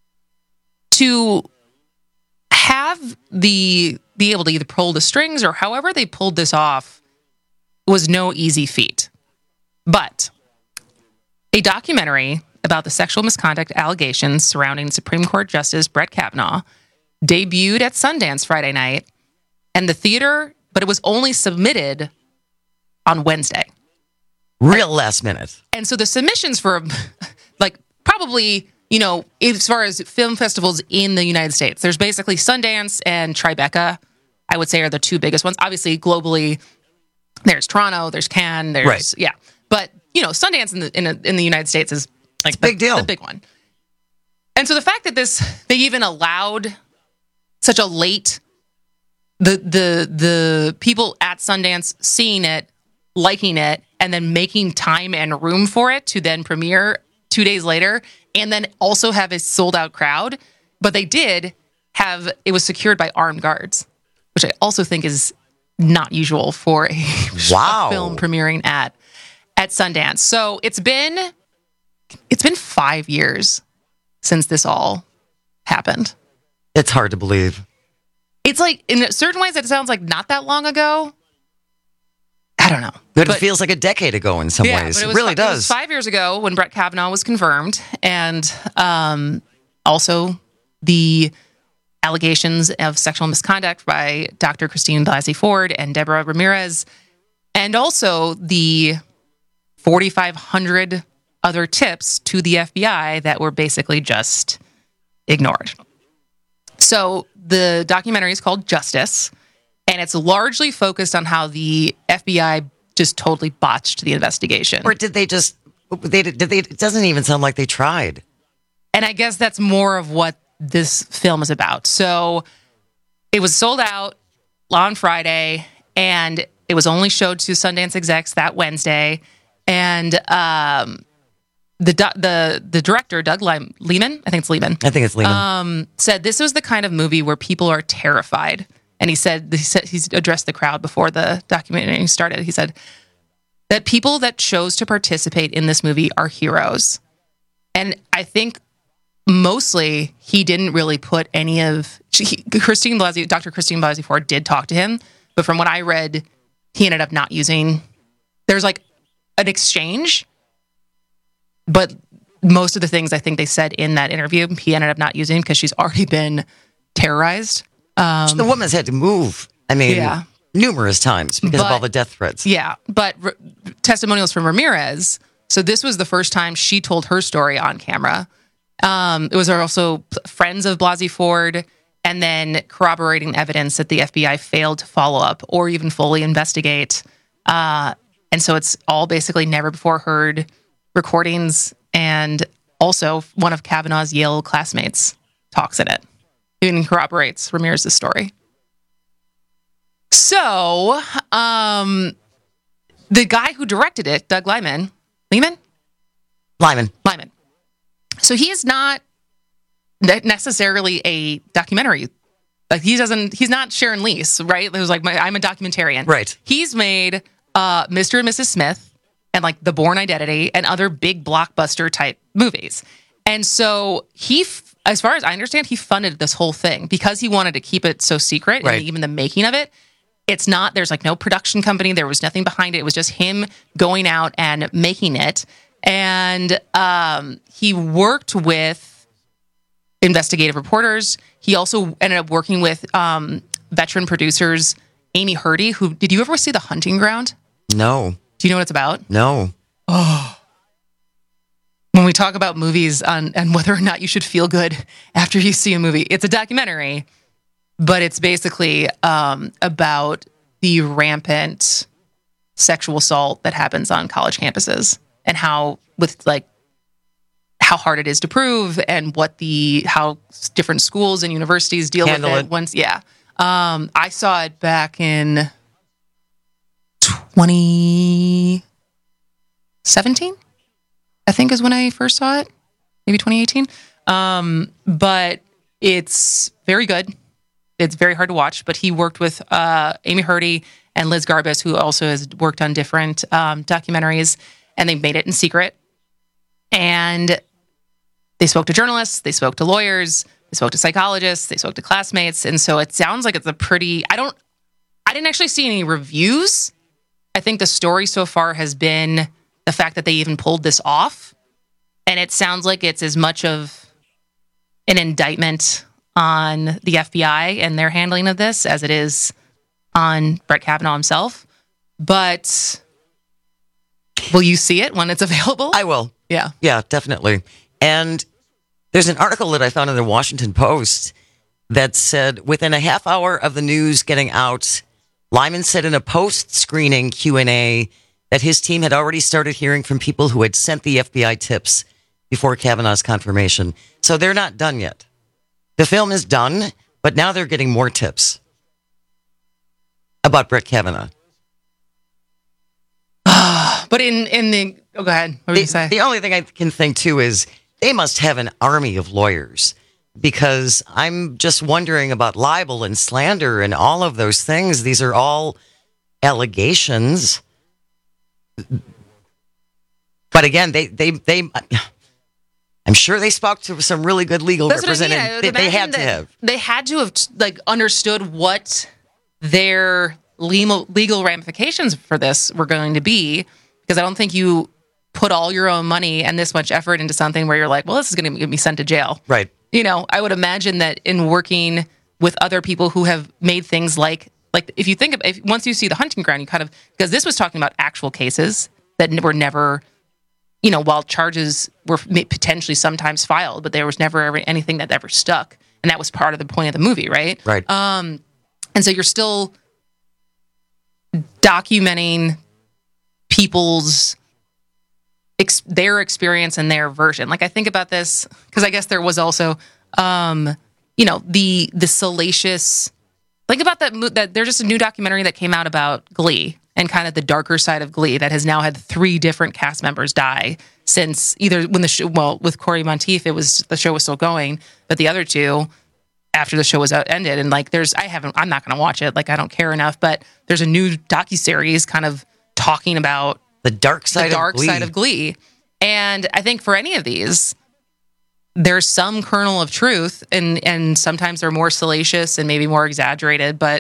to have the, be able to either pull the strings or however they pulled this off was no easy feat. But a documentary about the sexual misconduct allegations surrounding Supreme Court Justice Brett Kavanaugh debuted at Sundance Friday night, and the theater, but it was only submitted on Wednesday. Real last minute. And so the submissions for, like, probably, you know, as far as film festivals in the United States, there's basically Sundance and Tribeca, I would say, are the two biggest ones. Obviously, globally, there's Toronto, there's Cannes, there's, right. yeah. But, you know, Sundance in the, in, a, in the United States is like it's a big the, deal. the big one. And so the fact that this, they even allowed such a late, the the the people at Sundance seeing it, liking it, and then making time and room for it to then premiere two days later, and then also have a sold out crowd. But they did have, it was secured by armed guards, which I also think is not usual for a, wow. a film premiering at at Sundance. So it's been it's been five years since this all happened. It's hard to believe. It's like, in certain ways, it sounds like not that long ago. I don't know. But, but it feels like a decade ago in some yeah, ways. But it, it was, really it does. was five years ago when Brett Kavanaugh was confirmed, and um, also the allegations of sexual misconduct by Doctor Christine Blasey Ford and Deborah Ramirez, and also the forty-five hundred other tips to the F B I that were basically just ignored. So the documentary is called Justice, and it's largely focused on how the F B I just totally botched the investigation. Or did they just, they did they, it doesn't even sound like they tried. And I guess that's more of what this film is about. So it was sold out on Friday, and it was only showed to Sundance execs that Wednesday. And um, the the the director, Doug Lehman, I think it's Lehman. I think it's Lehman. Um, said this was the kind of movie where people are terrified. And he said, he said he's addressed the crowd before the documentary started. He said that people that chose to participate in this movie are heroes. And I think mostly he didn't really put any of she, Christine Blasey, Doctor Christine Blasey Ford did talk to him, but from what I read, he ended up not using. There's like an exchange, but most of the things I think they said in that interview, he ended up not using because she's already been terrorized. Um, the woman's had to move. I mean, yeah. numerous times because but, of all the death threats. Yeah, but r- testimonials from Ramirez. So this was the first time she told her story on camera. Um, it was also friends of Blasey Ford, and then corroborating evidence that the F B I failed to follow up or even fully investigate. Uh, and so it's all basically never before heard recordings, and also one of Kavanaugh's Yale classmates talks in it. Even corroborates Ramirez's story. So, um, the guy who directed it, Doug Liman, Lehman? Lyman. Lyman. So he is not necessarily a documentary. Like he doesn't, he's not Sharon Leese, right? There's like, my, I'm a documentarian. Right. He's made uh, Mister and Missus Smith and like The Bourne Identity and other big blockbuster type movies. And so he, as far as I understand, he funded this whole thing because he wanted to keep it so secret, right. and even the making of it. It's not, there's like no production company. There was nothing behind it. It was just him going out and making it. And um, he worked with investigative reporters. He also ended up working with um, veteran producers, Amy Hurdy, who, did you ever see The Hunting Ground? No. Do you know what it's about? No. Oh. When we talk about movies on, and whether or not you should feel good after you see a movie, it's a documentary, but it's basically um, about the rampant sexual assault that happens on college campuses and how, with like, how hard it is to prove and what the, how different schools and universities deal Handle with it. it. Once, yeah. Um, I saw it back in twenty seventeen, I think is when I first saw it. Maybe twenty eighteen. Um, but it's very good. It's very hard to watch, but he worked with uh, Amy Hurdy and Liz Garbus, who also has worked on different um, documentaries, and they made it in secret. And they spoke to journalists, they spoke to lawyers, they spoke to psychologists, they spoke to classmates. And so it sounds like it's a pretty, I don't, I didn't actually see any reviews. I think the story so far has been the fact that they even pulled this off. And it sounds like it's as much of an indictment on the F B I and their handling of this as it is on Brett Kavanaugh himself. But will you see it when it's available? I will. Yeah. Yeah, definitely. And there's an article that I found in the Washington Post that said within a half hour of the news getting out, Lyman said in a post-screening Q and A that his team had already started hearing from people who had sent the F B I tips before Kavanaugh's confirmation. So they're not done yet. The film is done, but now they're getting more tips about Brett Kavanaugh. But in, in the... Oh, go ahead. What were the, you say? The only thing I can think, too, is they must have an army of lawyers, because I'm just wondering about libel and slander and all of those things. These are all allegations. But again, they... they, they I'm sure they spoke to some really good legal That's what I mean. representatives. I would They, they imagine had to that have. They had to have like understood what their legal legal ramifications for this were going to be, because I don't think you put all your own money and this much effort into something where you're like, well, this is going to get me sent to jail. Right. You know, I would imagine that in working with other people who have made things like, like if you think of, if once you see The Hunting Ground, you kind of, because this was talking about actual cases that were never, you know, while charges were potentially sometimes filed, but there was never ever anything that ever stuck. And that was part of the point of the movie, right? Right. Um, and so you're still documenting people's, ex- their experience and their version. Like I think about this, because I guess there was also, um, you know, the the salacious, think about that, mo- that there's just a new documentary that came out about Glee, and kind of the darker side of Glee that has now had three different cast members die since either when the show, well, with Corey Monteith, it was, the show was still going, but the other two after the show was out, ended. And like, there's, I haven't, I'm not going to watch it. Like, I don't care enough, but there's a new docuseries kind of talking about the dark side, the dark of Glee. side of Glee. And I think for any of these, there's some kernel of truth, and, and sometimes they're more salacious and maybe more exaggerated, but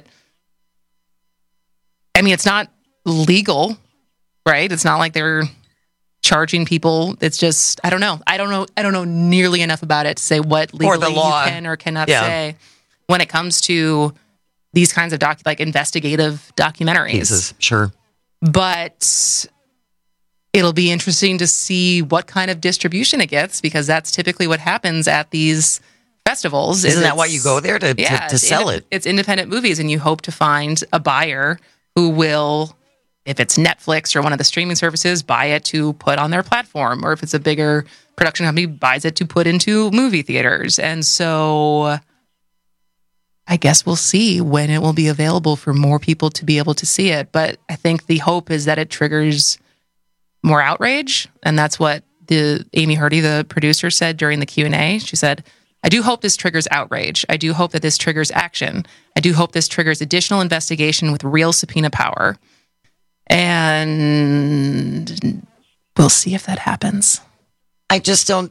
I mean, it's not legal, right? It's not like they're charging people. It's just, I don't know. I don't know. I don't know nearly enough about it to say what legally or the law. you can or cannot Yeah. say when it comes to these kinds of doc, like investigative documentaries. Cases, sure. But it'll be interesting to see what kind of distribution it gets, because that's typically what happens at these festivals. Isn't is that why it's- you go there, to, yeah, to, to it's sell inde- it? It's independent movies, and you hope to find a buyer who will, if it's Netflix or one of the streaming services, buy it to put on their platform, or if it's a bigger production company, buys it to put into movie theaters. And so I guess we'll see when it will be available for more people to be able to see it. But I think the hope is that it triggers more outrage. And that's what the Amy Hurdy, the producer, said during the Q and A. She said, I do hope this triggers outrage. I do hope that this triggers action. I do hope this triggers additional investigation with real subpoena power. And we'll see if that happens. I just don't...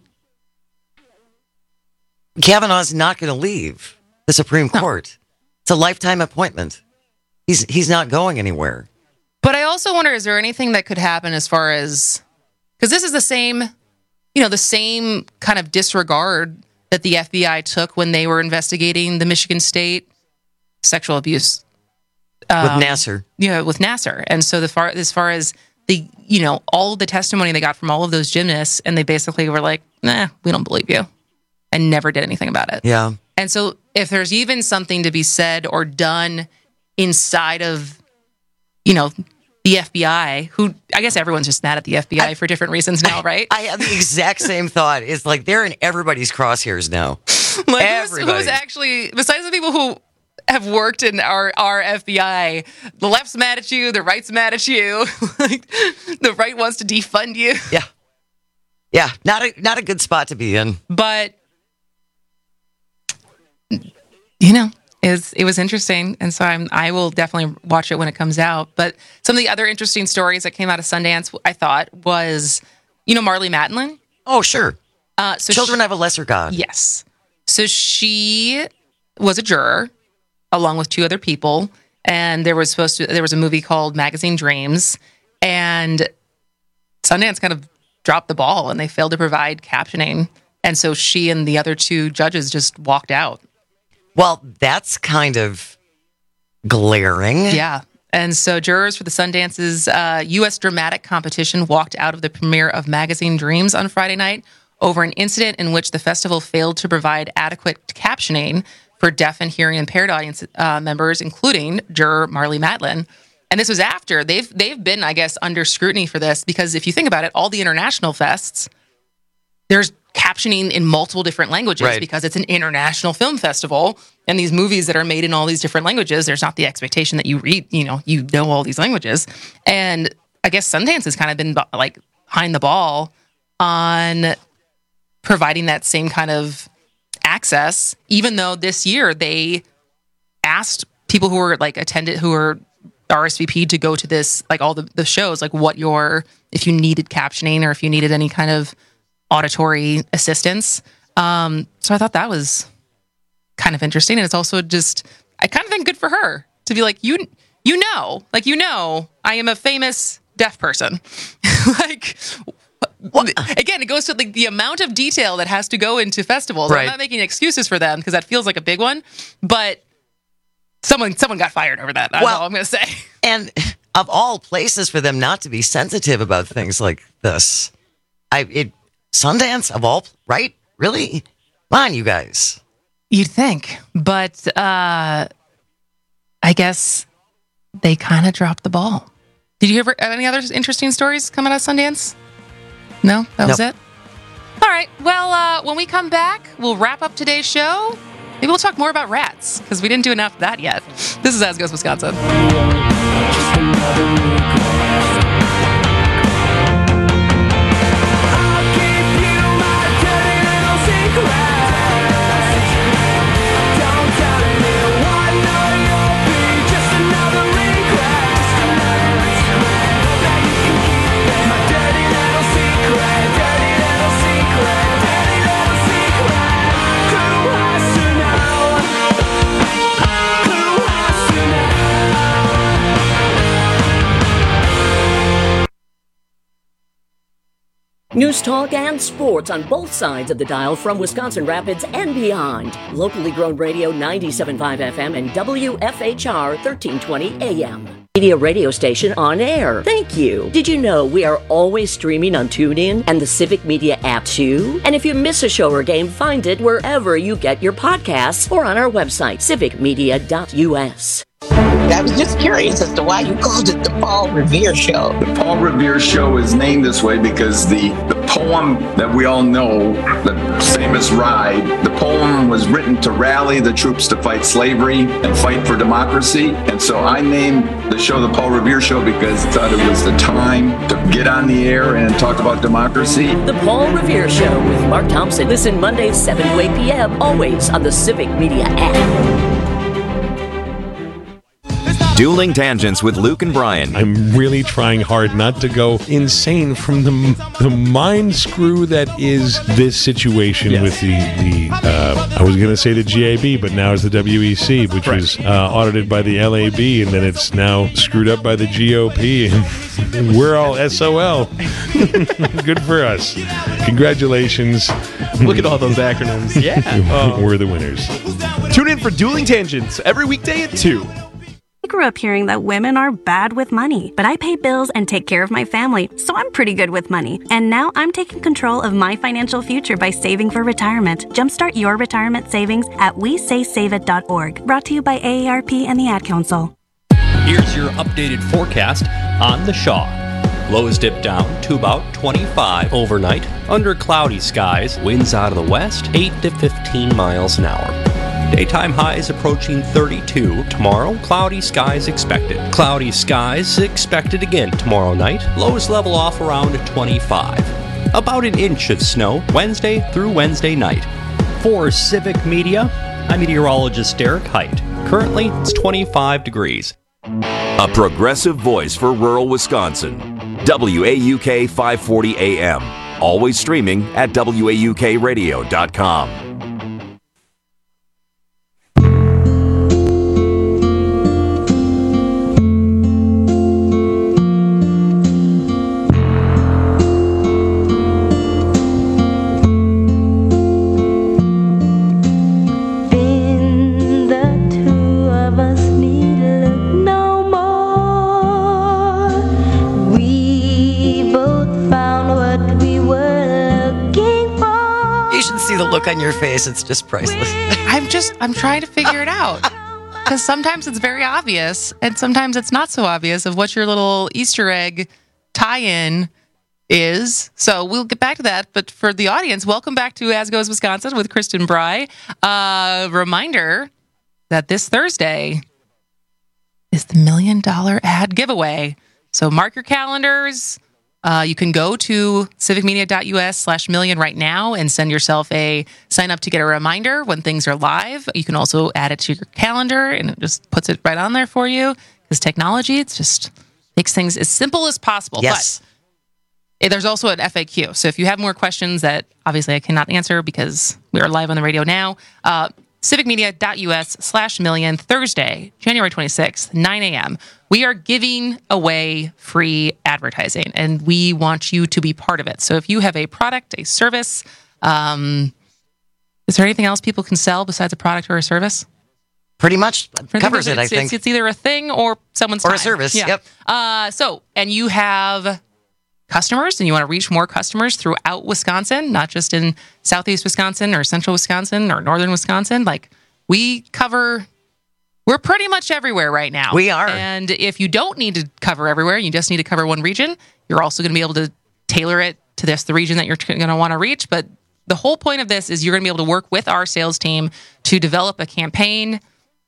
Kavanaugh's not going to leave the Supreme Court. It's a lifetime appointment. He's he's not going anywhere. But I also wonder, is there anything that could happen as far as, because this is the same, you know, the same kind of disregard that the F B I took when they were investigating the Michigan State sexual abuse. Um, with Nassar. Yeah, with Nassar. And so the far as far as the, you know, all of the testimony they got from all of those gymnasts, and they basically were like, nah, we don't believe you, and never did anything about it. Yeah. And so if there's even something to be said or done inside of, you know, the F B I, who I guess everyone's just mad at the F B I I, for different reasons now, right? I have the exact same thought. It's like they're in everybody's crosshairs now. Like who's, who's actually, besides the people who have worked in our, our F B I, the left's mad at you, the right's mad at you. Like the right wants to defund you. Yeah. Yeah, not a not a good spot to be in. But you know, Is it was interesting, and so I'm I will definitely watch it when it comes out. But some of the other interesting stories that came out of Sundance, I thought, was, you know, Marlee Matlin. Oh, sure. Uh, so Children she, Have a Lesser God. Yes. So she was a juror, along with two other people, and there was supposed to there was a movie called Magazine Dreams, and Sundance kind of dropped the ball, and they failed to provide captioning, and so she and the other two judges just walked out. Well, that's kind of glaring. Yeah. And so jurors for the Sundance's uh, U S dramatic competition walked out of the premiere of Magazine Dreams on Friday night over an incident in which the festival failed to provide adequate captioning for deaf and hearing impaired audience uh, members, including juror Marlee Matlin. And this was after they've they've been, I guess, under scrutiny for this, because if you think about it, all the international fests, there's captioning in multiple different languages, right, because it's an international film festival, and these movies that are made in all these different languages, there's not the expectation that you read, you know, you know all these languages. And I guess Sundance has kind of been like behind the ball on providing that same kind of access, even though this year they asked people who were like attended, who were R S V P to go to this, like all the, the shows, like what your, if you needed captioning or if you needed any kind of auditory assistance. Um, so I thought that was kind of interesting. And it's also just, I kind of think good for her to be like, you, you know, like, you know, I am a famous deaf person. Like, well, again, it goes to like the amount of detail that has to go into festivals. Right. I'm not making excuses for them because that feels like a big one, but someone, someone got fired over that. That's well, all I'm going to say. And of all places for them not to be sensitive about things like this, I, it, Sundance of all, right? Really? Come on, you guys. You'd think, but uh, I guess they kind of dropped the ball. Did you ever have any other interesting stories come out of Sundance? No, that was nope. it. All right. Well, uh, when we come back, we'll wrap up today's show. Maybe we'll talk more about rats because we didn't do enough of that yet. This is As Goes Wisconsin. News talk and sports on both sides of the dial from Wisconsin Rapids and beyond. Locally grown radio ninety-seven point five F M and W F H R thirteen twenty A M. Media radio station on air. Thank you. Did you know we are always streaming on TuneIn and the Civic Media app too? And if you miss a show or game, find it wherever you get your podcasts or on our website, civic media dot U S. I was just curious as to why you called it the Paul Revere Show. The Paul Revere Show is named this way because the, the poem that we all know, the famous Ride, the poem was written to rally the troops to fight slavery and fight for democracy. And so I named the show the Paul Revere Show because I thought it was the time to get on the air and talk about democracy. The Paul Revere Show with Mark Thompson. Listen Mondays, seven to eight p.m., always on the Civic Media app. Dueling Tangents with Luke and Brian. I'm really trying hard not to go insane from the the mind screw that is this situation yes. with the, the uh, I was going to say the G A B, but now it's the W E C, which right. was uh, audited by the L A B, and then it's now screwed up by the G O P, and we're all S O L. Good for us. Congratulations. Look at all those acronyms. Yeah. Oh. We're the winners. Tune in for Dueling Tangents every weekday at two. I grew up hearing that women are bad with money, but I pay bills and take care of my family, so I'm pretty good with money. And now I'm taking control of my financial future by saving for retirement. Jumpstart your retirement savings at we say save it dot org. Brought to you by A A R P and the Ad Council. Here's your updated forecast on the Shaw. Lows dip down to about twenty-five overnight. Under cloudy skies, winds out of the west, eight to fifteen miles an hour. Daytime highs approaching thirty-two. Tomorrow, cloudy skies expected. Cloudy skies expected again tomorrow night. Lows level off around twenty-five. About an inch of snow Wednesday through Wednesday night. For Civic Media, I'm meteorologist Derek Height. Currently, it's twenty-five degrees. A progressive voice for rural Wisconsin. W A U K five forty A M. Always streaming at W A U K radio dot com. Look on your face, it's just priceless. I'm just I'm trying to figure it out, because sometimes it's very obvious and sometimes it's not so obvious of what your little Easter egg tie-in is. So we'll get back to that, but for the audience, welcome back to As Goes Wisconsin with Kristen Bry. Uh reminder that this Thursday is the million dollar ad giveaway, so mark your calendars. Uh, you can go to civic media dot U S slash million right now and send yourself a sign up to get a reminder when things are live. You can also add it to your calendar, and it just puts it right on there for you, because technology, it's just makes things as simple as possible. Yes. But there's also an F A Q. So if you have more questions that obviously I cannot answer because we are live on the radio now, uh, civic media dot U S slash million, Thursday, January twenty-sixth, nine a.m. We are giving away free advertising, and we want you to be part of it. So if you have a product, a service, um, is there anything else people can sell besides a product or a service? Pretty much covers it, I it's, think. It's, it's either a thing or someone's Or time. a service, Yeah. yep. Uh, so, and you have customers, and you want to reach more customers throughout Wisconsin, not just in southeast Wisconsin or central Wisconsin or northern Wisconsin. Like, we cover... We're pretty much everywhere right now. We are. And if you don't need to cover everywhere, you just need to cover one region, you're also going to be able to tailor it to this, the region that you're going to want to reach. But the whole point of this is you're going to be able to work with our sales team to develop a campaign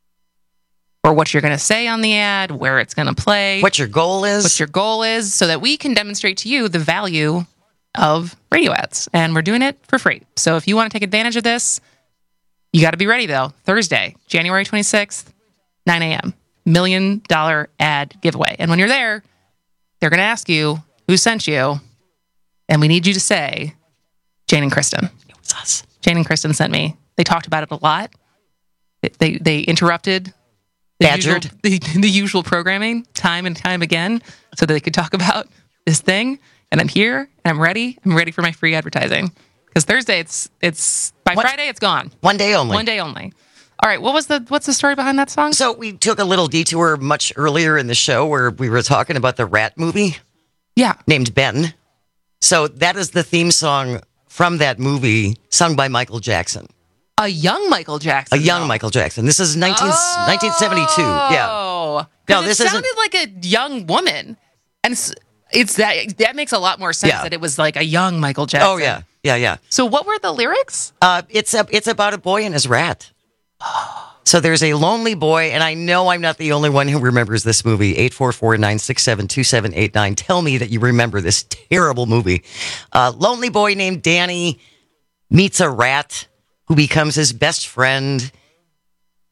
for what you're going to say on the ad, where it's going to play. What your goal is. What your goal is, so that we can demonstrate to you the value of radio ads. And we're doing it for free. So if you want to take advantage of this, you got to be ready, though. Thursday, January twenty-sixth. nine a.m. Million dollar ad giveaway. And when you're there, they're going to ask you who sent you. And we need you to say, Jane and Kristen. It was us. Jane and Kristen sent me. They talked about it a lot. They they interrupted the Badgered. usual, the, the usual programming time and time again so that they could talk about this thing. And I'm here and I'm ready. I'm ready for my free advertising. Because Thursday, it's it's by What? Friday, it's gone. One day only. One day only. All right, what was the what's the story behind that song? So we took a little detour much earlier in the show where we were talking about the rat movie. Yeah. Named Ben. So that is the theme song from that movie, sung by Michael Jackson. A young Michael Jackson. A young though. Michael Jackson. This is nineteen, oh, nineteen seventy-two. Yeah. No, this it isn't. sounded like a young woman, and it's, it's that that makes a lot more sense Yeah. that it was like a young Michael Jackson. Oh yeah, yeah, yeah. So what were the lyrics? Uh, it's a, it's about a boy and his rat. So there's a lonely boy, and I know I'm not the only one who remembers this movie. eight four four, nine six seven, two seven eight nine. Tell me that you remember this terrible movie. Uh, lonely boy named Danny meets a rat who becomes his best friend.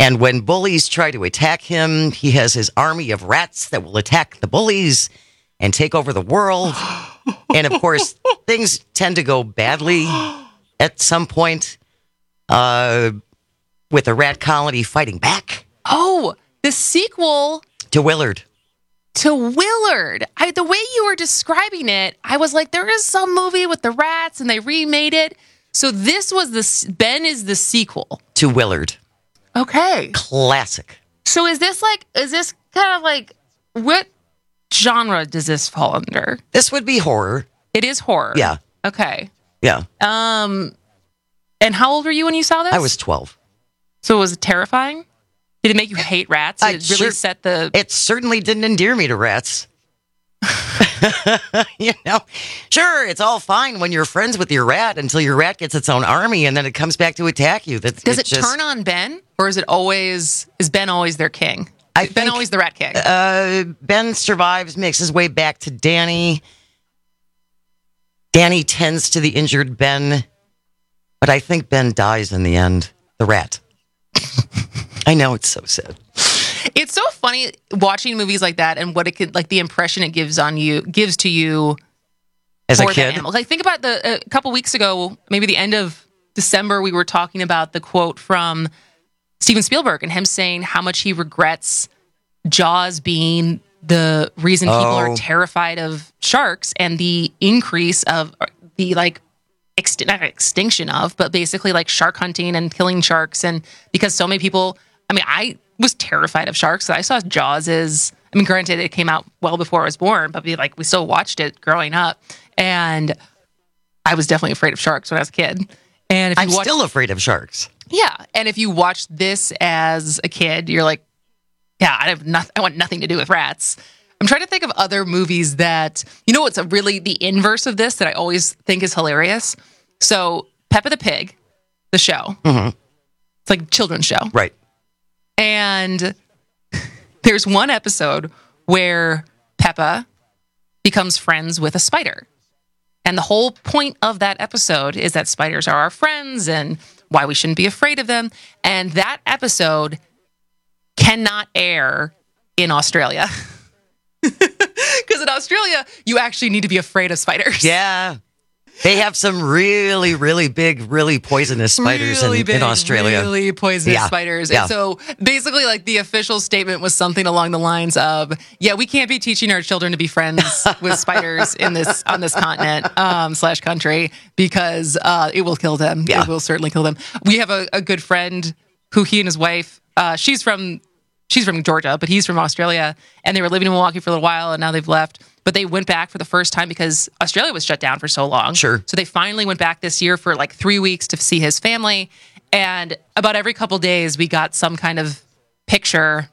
And when bullies try to attack him, he has his army of rats that will attack the bullies and take over the world. And of course, things tend to go badly at some point uh, with the rat colony fighting back. Oh, the sequel to Willard. To Willard. I, the way you were describing it, I was like, there is some movie with the rats and they remade it. So this was the, Ben is the sequel. To Willard. Okay. Classic. So is this like, is this kind of like, what genre does this fall under? This would be horror. It is horror. Yeah. Okay. Yeah. Um, and how old were you when you saw this? I was twelve. So was it terrifying? Did it make you hate rats? Did it really sure, set the... It certainly didn't endear me to rats. You know, sure, it's all fine when you're friends with your rat until your rat gets its own army and then it comes back to attack you. That's, Does it just, turn on Ben? Or is it always... Is Ben always their king? I is Ben think, always the rat king? Uh, Ben survives, makes his way back to Danny. Danny tends to the injured Ben. But I think Ben dies in the end. The rat. I know, it's so sad. It's so funny watching movies like that and what it could, like the impression it gives on you, gives to you as a for that kid. animal. Like think about the a couple weeks ago, maybe the end of December, we were talking about the quote from Steven Spielberg and him saying how much he regrets Jaws being the reason people Oh. are terrified of sharks and the increase of the like ext- not extinction of, but basically like shark hunting and killing sharks. And because so many people, I mean, I was terrified of sharks. I saw Jaws as, I mean, granted, it came out well before I was born, but we, like we still watched it growing up. And I was definitely afraid of sharks when I was a kid. And if you I'm watch, still afraid of sharks. yeah. And if you watch this as a kid, you're like, yeah, I have nothing, I want nothing to do with rats. I'm trying to think of other movies that, you know, what's a really the inverse of this that I always think is hilarious. So Peppa the Pig, the show, Mm-hmm. it's like a children's show. Right. And there's one episode where Peppa becomes friends with a spider. And the whole point of that episode is that spiders are our friends and why we shouldn't be afraid of them. And that episode cannot air in Australia. Because in Australia, you actually need to be afraid of spiders. Yeah. They have some really, really big, really poisonous spiders really in, big, in Australia. Really poisonous Yeah. spiders. Yeah. And so basically, like the official statement was something along the lines of, yeah, we can't be teaching our children to be friends with spiders in this on this continent um, slash country because uh, it will kill them. Yeah. It will certainly kill them. We have a, a good friend who he and his wife, uh, she's from she's from Georgia, but he's from Australia, and they were living in Milwaukee for a little while, and now they've left. But they went back for the first time because Australia was shut down for so long. Sure. So they finally went back this year for like three weeks to see his family. And about every couple days, we got some kind of picture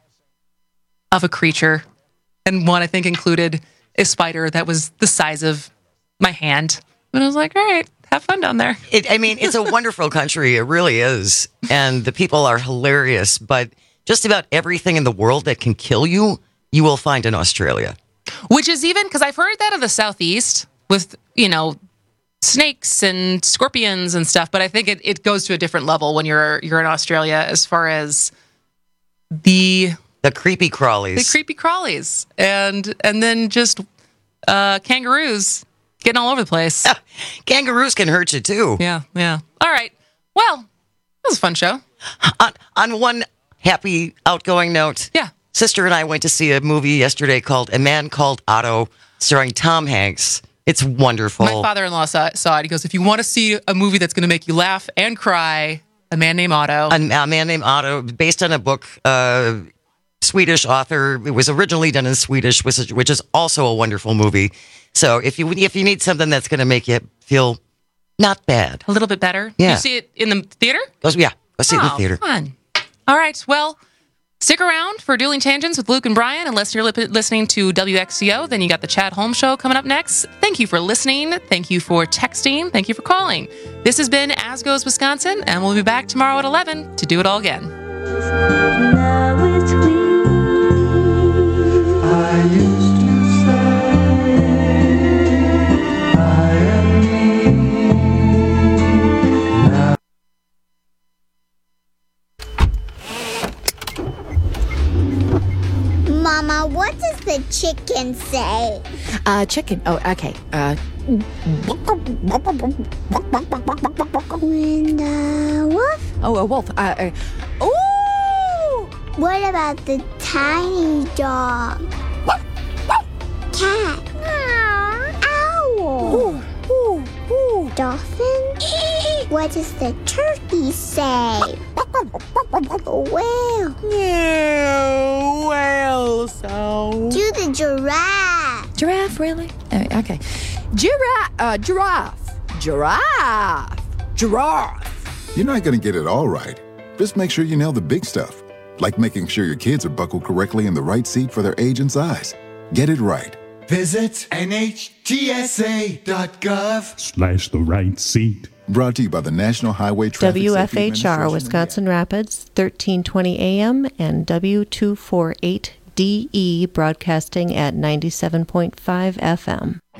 of a creature. And one, I think, included a spider that was the size of my hand. And I was like, all right, have fun down there. It, I mean, it's a wonderful country. It really is. And the people are hilarious. But just about everything in the world that can kill you, you will find in Australia. Which is even, because I've heard that of the Southeast with, you know, snakes and scorpions and stuff, but I think it, it goes to a different level when you're you're in Australia as far as the... The creepy crawlies. The creepy crawlies. And, and then just uh, kangaroos getting all over the place. Kangaroos can hurt you too. Yeah, yeah. All right. Well, that was a fun show. On, on one happy, outgoing note. Yeah. Sister and I went to see a movie yesterday called A Man Called Otto, starring Tom Hanks. It's wonderful. My father-in-law saw, saw it. He goes, if you want to see a movie that's going to make you laugh and cry, A Man Named Otto. A, a Man Named Otto, based on a book, uh, Swedish author. It was originally done in Swedish, which is, which is also a wonderful movie. So if you if you need something that's going to make you feel not bad. A little bit better? Yeah. You see it in the theater? Go, yeah, go see it in the Oh, theater. Fun. All right. Well, stick around for Dueling Tangents with Luke and Brian. Unless you're li- listening to W X C O, then you got the Chad Holmes Show coming up next. Thank you for listening. Thank you for texting. Thank you for calling. This has been As Goes Wisconsin, and we'll be back tomorrow at eleven to do it all again. Mama, what does the chicken say? Uh, chicken. Oh, okay. Uh, when the wolf? oh, a wolf. Uh, uh, ooh! What about the tiny dog? Cat? Owl? Ooh, ooh, ooh. Dolphin? What does the turkey say? Whale? Yeah, whale sound. Do the giraffe. Giraffe, really? Uh, okay. Giraffe. Uh, giraffe. Giraffe. Giraffe. You're not going to get it all right. Just make sure you nail the big stuff, like making sure your kids are buckled correctly in the right seat for their age and size. Get it right. Visit N H T S A dot gov slash the right seat. Brought to you by the National Highway Traffic W F Safety H R Wisconsin Rapids, thirteen twenty A M and W two forty-eight D E broadcasting at ninety-seven point five F M.